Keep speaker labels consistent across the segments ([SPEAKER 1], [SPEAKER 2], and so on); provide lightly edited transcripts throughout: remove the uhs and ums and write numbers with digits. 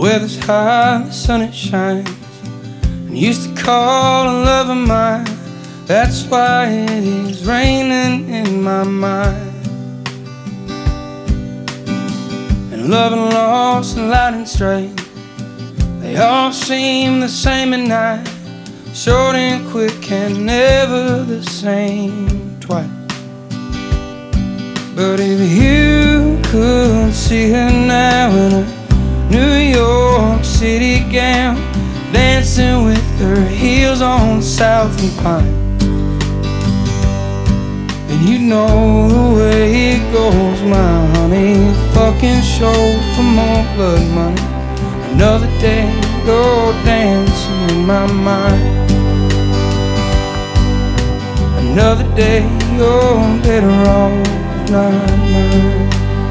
[SPEAKER 1] weather's hot, the sun it shines, and used to call a love of mine. That's why it is raining in my mind. And love and loss and light and straight, they all seem the same at night. Short and quick and never the same twice. But if you could see her now in a New York City gown, dancing with her heels on South and Pine, and you know the way it goes, my honey. Fucking show for more blood money. Another day you're dancing in my mind. Another day you're better off not mine.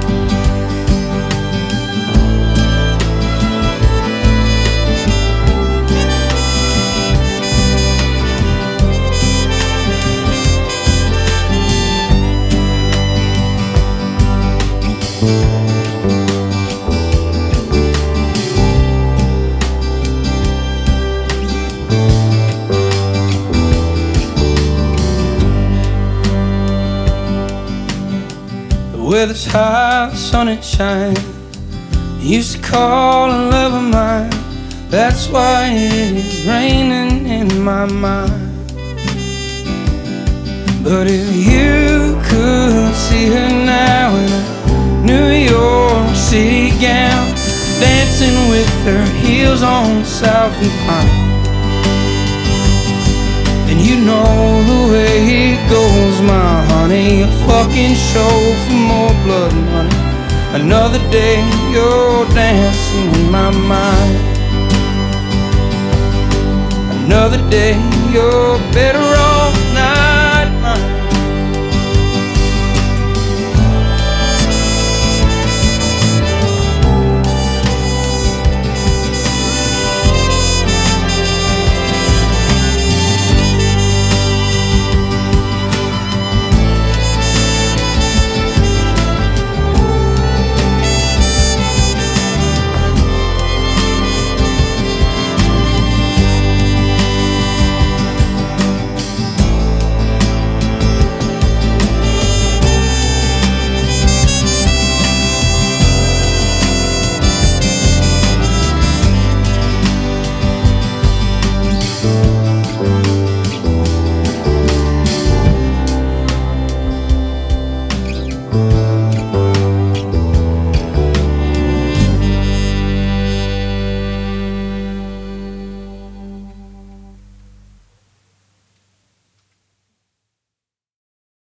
[SPEAKER 1] The weather's hot, the sun it shines, you used to call a love of mine. That's why it is raining in my mind. But if you could see her now in a New York City gown, dancing with her heels on South and Pine, and you know the way it goes, my honey. A fucking show for more blood money. Another day you're dancing in my mind. Another day you're better off